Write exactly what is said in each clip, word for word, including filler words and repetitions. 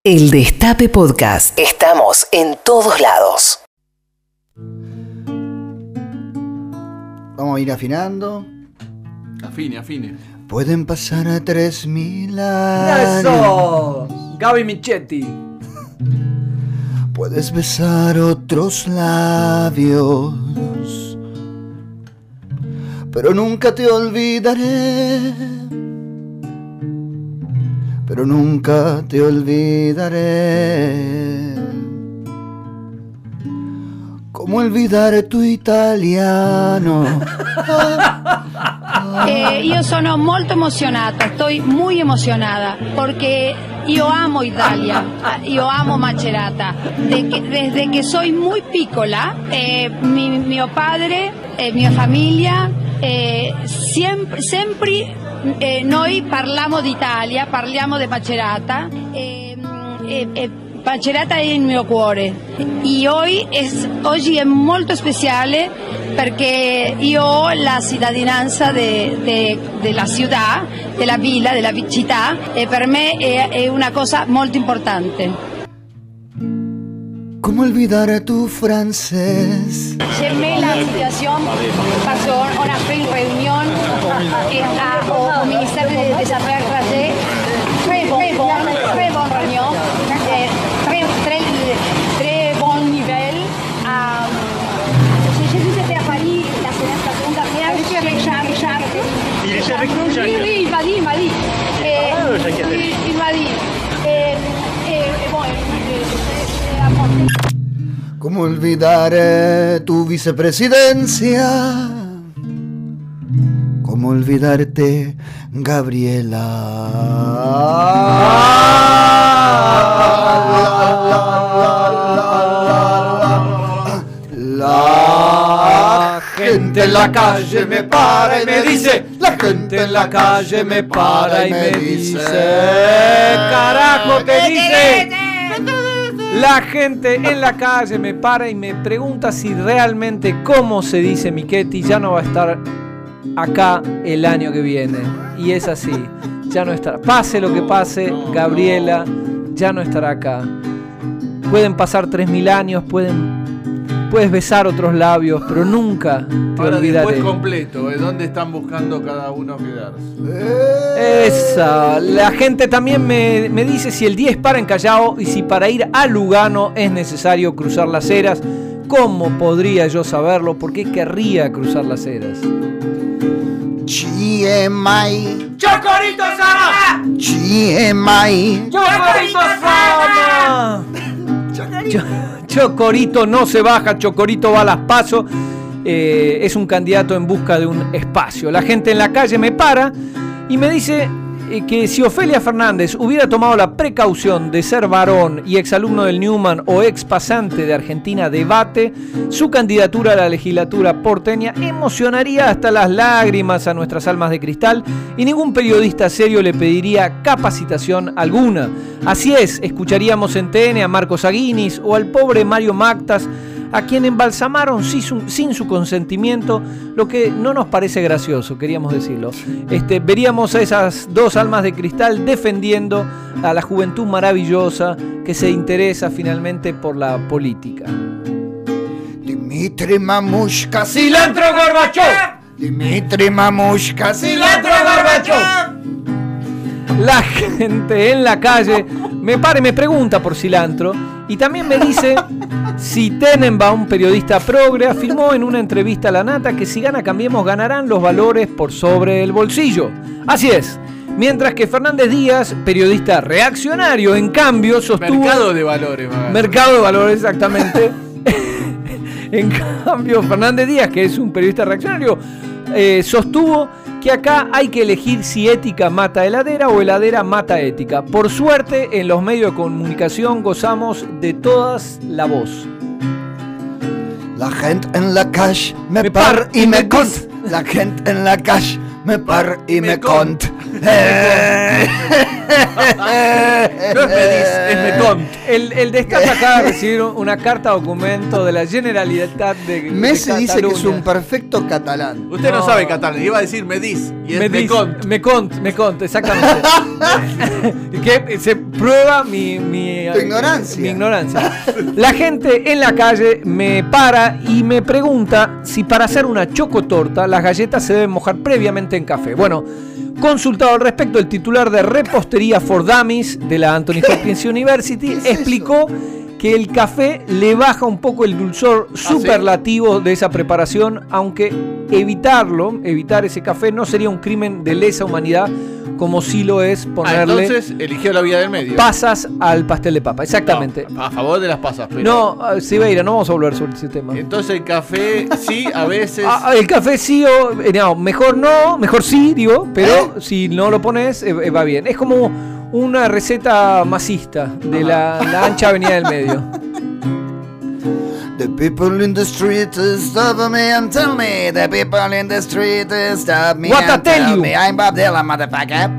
El Destape Podcast. Estamos en todos lados. Vamos a ir afinando. Afine, afine. Pueden pasar a tres mil años. ¡Eso! Gaby Michetti. Puedes besar otros labios, pero nunca te olvidaré. Pero nunca te olvidaré. ¿Cómo olvidar tu italiano? Eh, io sono molto emozionata, estoy muy emocionada porque io amo Italia, io amo Macerata. De que, desde que soy muy piccola, eh, mi, mio padre, eh, mia famiglia, eh, sempre, sempre eh, noi parliamo d'Italia, parliamo di Macerata. Eh, eh, eh, Macerata è il mio cuore e oggi è, oggi è molto speciale perché io ho la cittadinanza della città, della villa, della città e per me è, è una cosa molto importante. ¿Cómo olvidar tu francés? J'aimais la situation parce qu'on a fait une réunion au ministère des Affaires étrangères. Très bon, très bon, très bonne réunion. Très, très, très bon niveau. J'ai vu c'était à Paris la semaine dernière avec Jacques. Jacques. Il est avec nous, Jacques? Oui, oui, il m'a dit, il m'a dit. Et, ah, Jacques oui, il m'a dit. Et, et, et bon, ¿Cómo olvidar eh, tu vicepresidencia? ¿Cómo olvidarte, Gabriela? La gente en la calle me para y me dice, la gente en la calle me para y me dice, carajo te dice. La gente en la calle me para y me pregunta si realmente, como se dice Michetti, ya no va a estar acá el año que viene. Y es así, ya no estará. Pase lo que pase, Gabriela ya no estará acá. Pueden pasar tres mil años, pueden, puedes besar otros labios, pero nunca te Ahora olvidaré. Después completo, ¿eh? ¿Dónde están buscando cada uno quedarse? Esa, la gente también me, me dice si el diez para en Callao y si para ir a Lugano es necesario cruzar las Heras. ¿Cómo podría yo saberlo? ¿Por qué querría cruzar las Heras? G M I ¡Chocorito Sama! G M I ¡Chocorito Sama! Chocorito no se baja, Chocorito va a las PASO. Eh, es un candidato en busca de un espacio. La gente en la calle me para y me dice eh, que si Ofelia Fernández hubiera tomado la precaución de ser varón y exalumno del Newman o ex pasante de Argentina Debate, su candidatura a la legislatura porteña emocionaría hasta las lágrimas a nuestras almas de cristal y ningún periodista serio le pediría capacitación alguna. Así es, escucharíamos en T N a Marcos Aguinis o al pobre Mario Mactas, a quien embalsamaron sin su, sin su consentimiento, lo que no nos parece gracioso, queríamos decirlo. Este, veríamos a esas dos almas de cristal defendiendo a la juventud maravillosa que se interesa finalmente por la política. Dimitri Mamushka, ¡Cilantro Gorbachov! Dimitri Mamushka, ¡Cilantro Gorbachov! La gente en la calle me para y me pregunta por cilantro y también me dice si Tenenbaum, periodista progre, afirmó en una entrevista a La Nata que si gana Cambiemos ganarán los valores por sobre el bolsillo. Así es. Mientras que Fernández Díaz, periodista reaccionario, en cambio sostuvo... Mercado de valores. Magano. Mercado de valores, exactamente. En cambio, Fernández Díaz, que es un periodista reaccionario, eh, sostuvo que acá hay que elegir si ética mata heladera o heladera mata ética. Por suerte, en los medios de comunicación gozamos de todas la voz. La gente en la calle me, me par y me cont. La gente en la calle me par y me cont. No es Medis, es Metont. El, el Destape acaba de recibir una carta documento de la Generalitat de, de Messi dice que es Cataluña. un perfecto catalán. Usted no, No. sabe catalán, iba a decir Medis y es Me dice- Mecont. Me cont, me cont, exactamente. Que se prueba mi, mi, Tu ignorancia. mi ignorancia. La gente en la calle me para y me pregunta si para hacer una chocotorta las galletas se deben mojar previamente en café. Bueno, consultado al respecto, el titular de Repostería for Dummies de la Anthony Hopkins University ¿Qué es explicó que el café le baja un poco el dulzor superlativo de esa preparación, aunque evitarlo, evitar ese café no sería un crimen de lesa humanidad, como sí lo es Ah, ponerle entonces eligió la vía del medio. pasas al pastel de papa. Exactamente. No, a favor de las pasas, pero. No, ah, Sibeira, no vamos a volver sobre ese tema. Entonces el café sí, a veces. Ah, el café sí o eh, no, mejor no, mejor sí, digo, pero si no lo pones eh, eh, va bien. Es como una receta masista de la, la ancha avenida del medio. The people in the street stop me and tell me. The people in the street stop me What I and tell tell you? me. I'm Bob Dylan, motherfucker.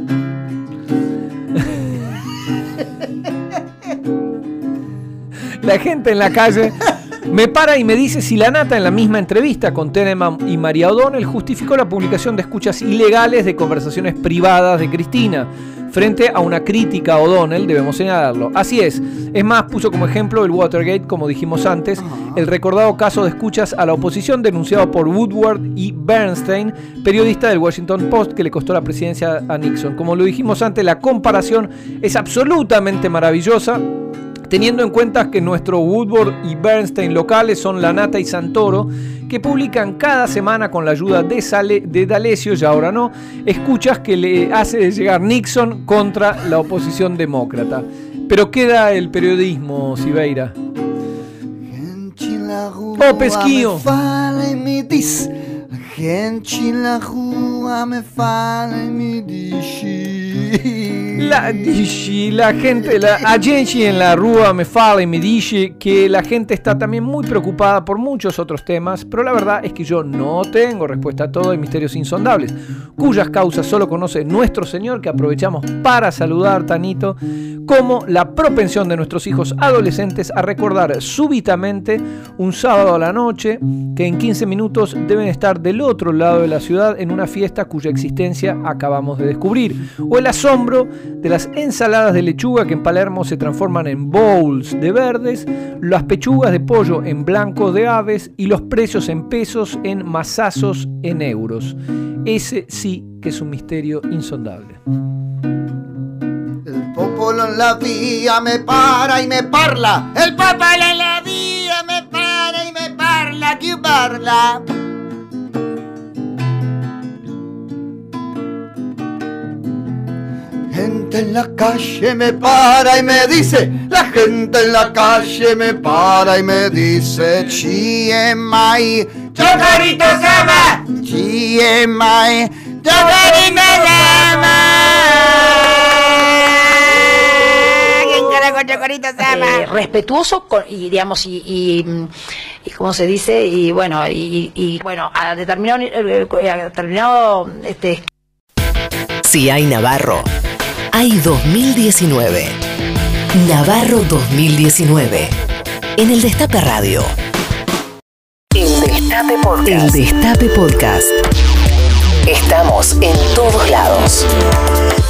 La gente en la calle me para y me dice si la nata en la misma entrevista con Teneman y María O'Donnell justificó la publicación de escuchas ilegales de conversaciones privadas de Cristina frente a una crítica a O'Donnell, debemos señalarlo. Así es. Es más, puso como ejemplo el Watergate, como dijimos antes, el recordado caso de escuchas a la oposición denunciado por Woodward y Bernstein, periodista del Washington Post, que le costó la presidencia a Nixon. Como lo dijimos antes, la comparación es absolutamente maravillosa, teniendo en cuenta que nuestros Woodward y Bernstein locales son La Nata y Santoro, que publican cada semana con la ayuda de, Sale, de D'Alessio, y ahora no, escuchas que le hace llegar Nixon contra la oposición demócrata. Pero queda el periodismo, Sibeira. Oh, pesquillo. Me fala e me diz. La gente en la rua me fala e me dice. La, dici, la gente, la a gente en la rúa me fala y me dice que la gente está también muy preocupada por muchos otros temas, pero la verdad es que yo no tengo respuesta a todo, hay misterios insondables, cuyas causas solo conoce nuestro Señor, que aprovechamos para saludar, Tanito, como la propensión de nuestros hijos adolescentes a recordar súbitamente un sábado a la noche que en quince minutos deben estar del otro lado de la ciudad en una fiesta cuya existencia acabamos de descubrir, o el asombro de las ensaladas de lechuga que en Palermo se transforman en bowls de verdes, las pechugas de pollo en blancos de aves y los precios en pesos en mazazos en euros. Ese sí que es un misterio insondable. El popolo en la vía me para y me parla. El popolo en la vía me para y me parla, que parla. Gente en la calle me para y me dice. La gente en la calle me para y me dice. Chiemai, Chocorito Sama. Chiemai, Chocorito Sama. Eh, respetuoso con, y digamos y, y, y cómo se dice y bueno y, y bueno a determinado a determinado este Si hay Navarro, hay dos mil diecinueve. Navarro dos mil diecinueve. En el Destape Radio. El Destape Podcast. El Destape Podcast. Estamos en todos lados.